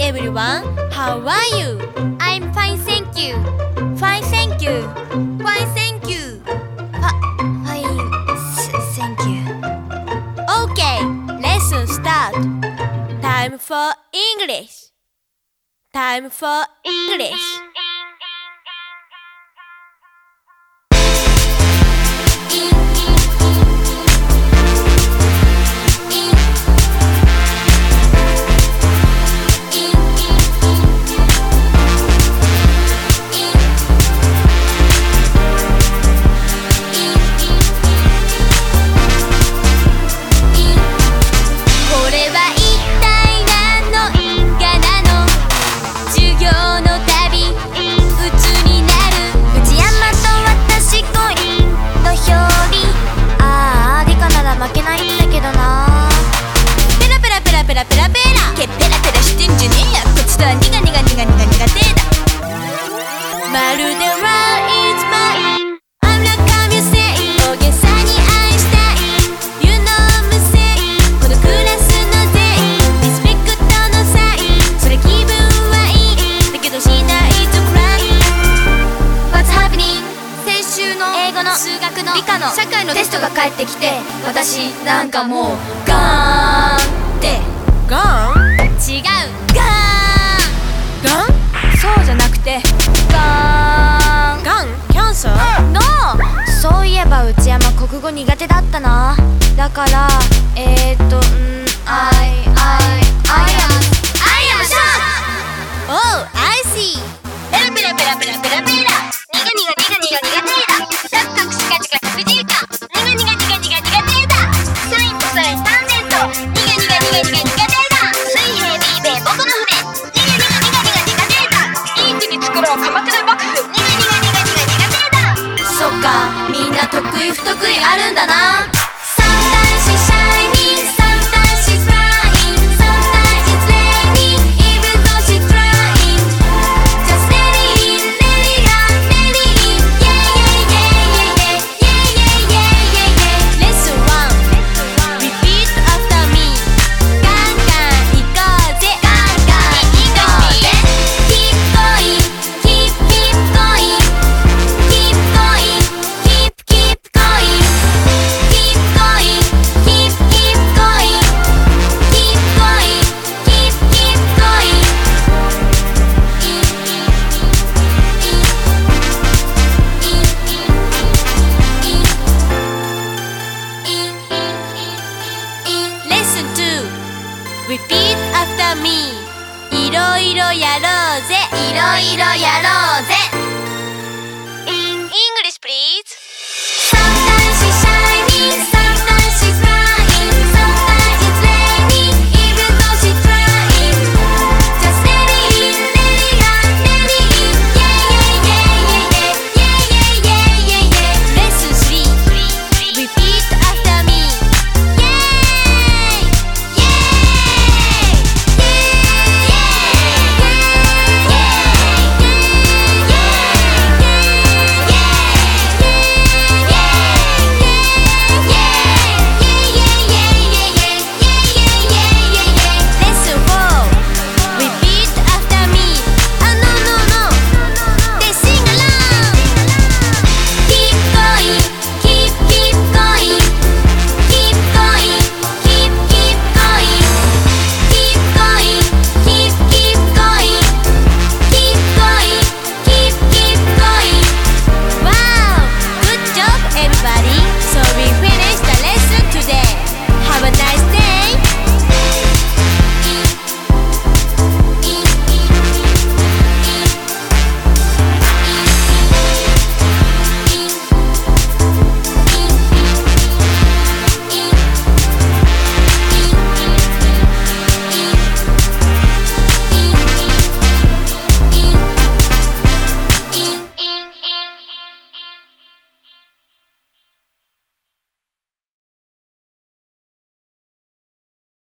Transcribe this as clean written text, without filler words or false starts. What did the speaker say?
everyone, how are you? I'm fine, thank you. Fine, thank you. Fine, thank you. Fine, thank you. Okay, lesson start. Time for English. Time for English.ペラペラペラけペラペラしてんじゃねえやこっちとはニガニガニガニガ苦手だまるで World is mine I'm not come you say 大げさに愛したい You know me say このクラスの全員リスペクトのサインそれ気分はいいだけどしないと cry What's happening 先週の英語の数学の理科の社会のテストが返ってきて私なんかもうガーンってガン？違うガンガン？そうじゃなくてガンガン？キャンサー？ノー！そういえば内山国語苦手だったなだからI am shocked! Oh, I see! ペラペラペラペラペラペラニガニガニガニガニガテーダサクサクシカチカクジーカニガニガニガニガニガテーダサインとサインタンジェントニガニガニガニガニガテーダ水平 B 米僕の船ニガニガニガニガニガテーダいい国作ろう鎌倉幕府ニガニガニガニガニガテーダそっかみんな得意不得意あるんだなSometimes she's shining, sometimes she's crying, sometimes it's raining, even though she's trying. Just let it in, let it out, let it in. Yeah, yeah, yeah, yeah, yeah, yeah, yeah, yeah, yeah. Lesson 1 Repeat after me ガンガン行こうぜガンガン行こうぜ Keep going, keep, keep going, keep going, keep, keep going, keep going, keep, keep going, keep going, keep, keep going. Lesson 2 Repeat after me いろいろやろうぜいろいろやろうぜ